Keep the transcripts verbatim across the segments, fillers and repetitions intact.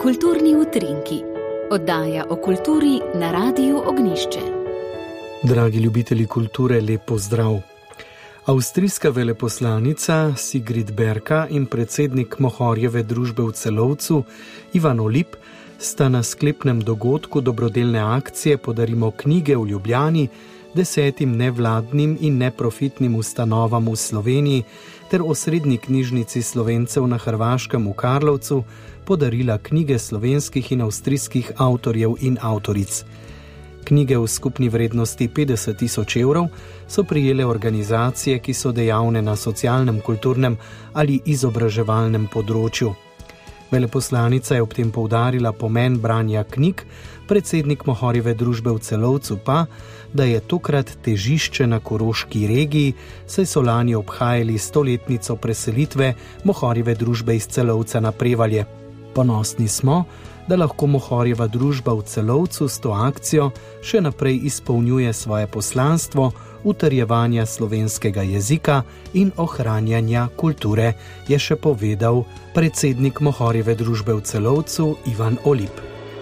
Kulturni utrinki, oddaja o kulturi na Radiu Ognjišče. Dragi ljubitelji kulture, lep pozdrav. Avstrijska veleposlanica Sigrid Berka in predsednik Mohorjeve družbe v Celovcu Ivan Olip sta na sklepnem dogodku dobrodelne akcije Podarimo knjige v Ljubljani desetim nevladnim in neprofitnim ustanovam v Sloveniji ter osrednji knjižnici Slovencev na Hrvaškem v Karlovcu podarila knjige slovenskih in avstrijskih avtorjev in avtoric. Knjige v skupni vrednosti petdeset tisoč evrov so prijele organizacije, ki so dejavne na socialnem, kulturnem ali izobraževalnem področju. Veleposlanica je ob tem poudarila pomen branja knjig, predsednik Mohorjeve družbe v Celovcu pa, da je tokrat težišče na Koroški regiji, saj so lani obhajali stoletnico preselitve Mohorjeve družbe iz Celovca na Prevalje. Ponosni smo, da lahko Mohorjeva družba v Celovcu s to akcijo še naprej izpolnjuje svoje poslanstvo utrjevanja slovenskega jezika in ohranjanja kulture, je še povedal predsednik Mohorjeve družbe v Celovcu Ivan Olip.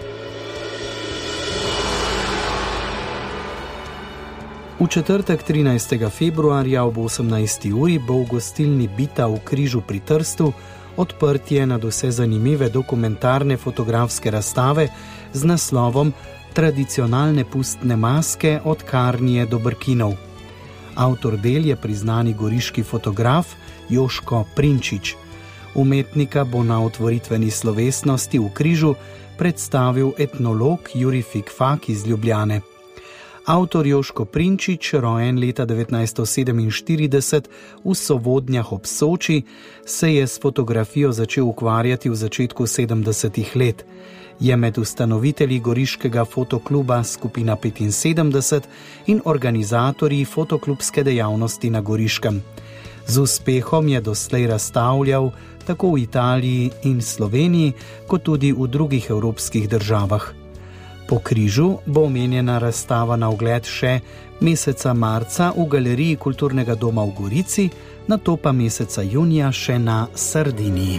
V četrtek trinajstega februarja ob osemnajsti uri bo v gostilni Bita v Križu pri Trstu odprtje nadvse zanimive dokumentarne fotografske razstave z naslovom Tradicionalne pustne maske od Karnije do Brkinov. Avtor del je priznani goriški fotograf Joško Prinčič. Umetnika bo na otvoritveni slovesnosti v Križu predstavil etnolog Jurij Fikfak iz Ljubljane. Avtor Joško Prinčič, rojen leta devetnajststo sedeminštirideset v Sovodnjah ob Soči, se je s fotografijo začel ukvarjati v začetku sedemdesetih let. Je med ustanovitelji goriškega fotokluba Skupina petinsedemdeset in organizatorji fotoklubske dejavnosti na Goriškem. Z uspehom je doslej razstavljal tako v Italiji in Sloveniji, kot tudi v drugih evropskih državah. Po Križu bo omenjena razstava na ogled še meseca marca v Galeriji Kulturnega doma v Gorici, nato pa meseca junija še na Sardiniji.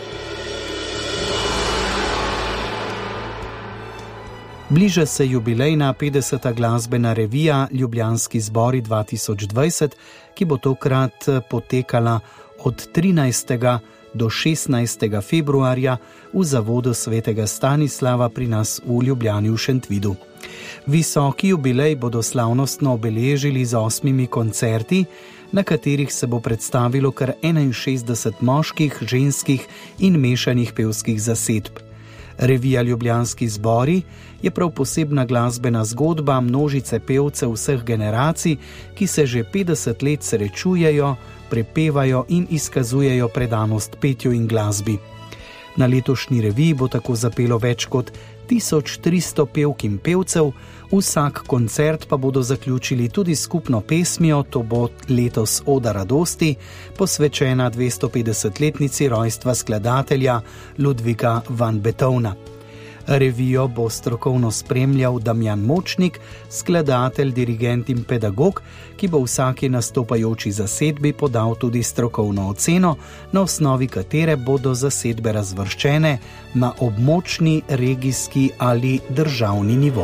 Bliža se jubilejna petdeseta glasbena revija Ljubljanski zbori dva tisoč dvajset, ki bo tokrat potekala od trinajstega do šestnajstega februarja v Zavodu svetega Stanislava pri nas v Ljubljani v Šentvidu. Visoki jubilej bodo slavnostno obeležili z osmimi koncerti, na katerih se bo predstavilo kar enainšestdeset moških, ženskih in mešanih pevskih zasedb. Revija Ljubljanski zbori je prav posebna glasbena zgodba množice pevcev vseh generacij, ki se že petdeset let srečujejo, prepevajo in izkazujejo predanost petju in glasbi. Na letošnji reviji bo tako zapelo več kot tisoč tristo pevk in pevcev, vsak koncert pa bodo zaključili tudi skupno pesmijo, to bo letos Oda radosti, posvečena dvestopetdesetletnici rojstva skladatelja Ludviga van Beethovna. Revijo bo strokovno spremljal Damjan Močnik, skladatelj, dirigent in pedagog, ki bo vsaki nastopajoči zasedbi podal tudi strokovno oceno, na osnovi katere bodo zasedbe razvrščene na območni, regijski ali državni nivo.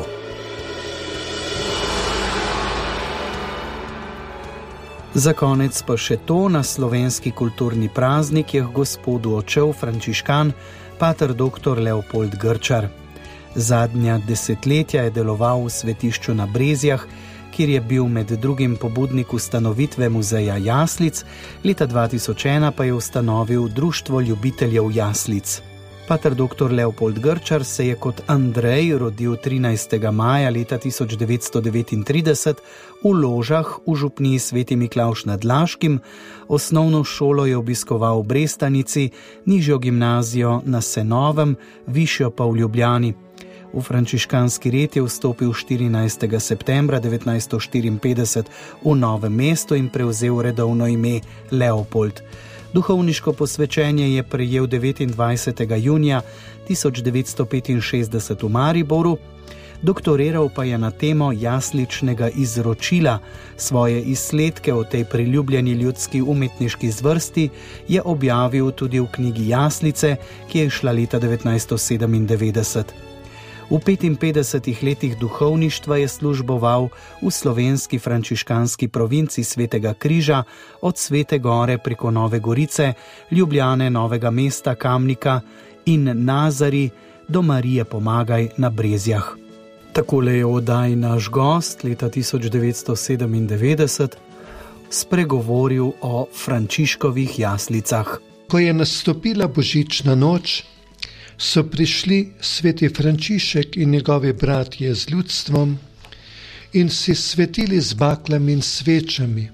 Za konec pa še to, na slovenski kulturni praznik je Gospodu odšel frančiškan pater doktor Leopold Grčar. Zadnja desetletja je deloval v svetišču na Brezjah, kjer je bil med drugim pobudnik ustanovitve muzeja jaslic, leta dva tisoč ena pa je ustanovil Društvo ljubiteljev jaslic. Pater doktor Leopold Grčar se je kot Andrej rodil trinajstega maja leta tisoč devetsto devetintrideset v Ložah v župniji Sveti Miklavž nad Laškim. Osnovno šolo je obiskoval v Brestanici, nižjo gimnazijo na Senovem, višjo pa v Ljubljani. V frančiškanski red je vstopil štirinajstega septembra devetnajststo štiriinpetdeset v Novem mestu in prevzel redovno ime Leopold. Duhovniško posvečenje je prejel devetindvajsetega junija tisoč devetsto petinšestdeset v Mariboru. Doktoriral pa je na temo jasličnega izročila. Svoje izsledke o tej priljubljeni ljudski umetniški zvrsti je objavil tudi v knjigi Jaslice, ki je izšla leta devetnajststo sedemindevetdeset. V petinpetdesetih letih duhovništva je služboval v slovenski frančiškanski provinci Svetega Križa od Svete Gore preko Nove Gorice, Ljubljane, Novega mesta, Kamnika in Nazari do Marije Pomagaj na Brezjah. Takole je v oddaji naš gost leta tisoč devetsto sedemindevetdeset spregovoril o Frančiškovih jaslicah. Ko je nastopila božična noč, so prišli sveti Frančišek in njegovi bratje z ljudstvom in si svetili z baklami in svečami.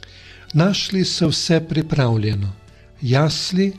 Našli so vse pripravljeno, jasli,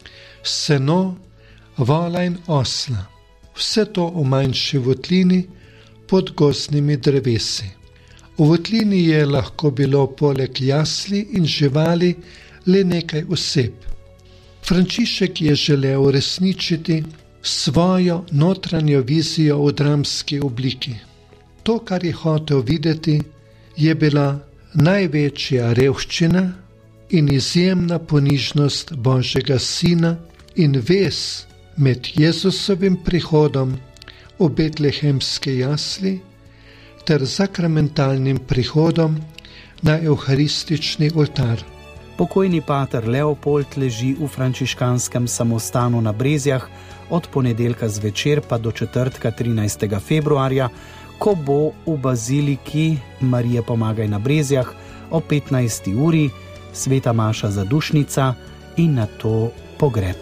seno, vola in osla, vse to v manjši votlini pod gozdnimi drevesi. V votlini je lahko bilo poleg jasli in živali le nekaj oseb. Frančišek je želel uresničiti svojo notranjo vizijo v dramski obliki. To, kar je hotel videti, je bila največja revščina in izjemna ponižnost Božjega Sina in vez med Jezusovim prihodom v betlehemske jasli ter sakramentalnim prihodom na evharistični oltar. Pokojni pater Leopold leži v frančiškanskem samostanu na Brezjah od ponedeljka zvečer pa do četrtka trinajstega februarja, ko bo v baziliki Marije Pomagaj na Brezjah o petnajsti uri sveta maša zadušnica in nato pogreb.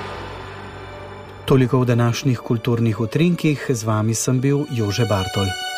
Toliko v današnjih kulturnih utrinkih, z vami sem bil Jože Bartol.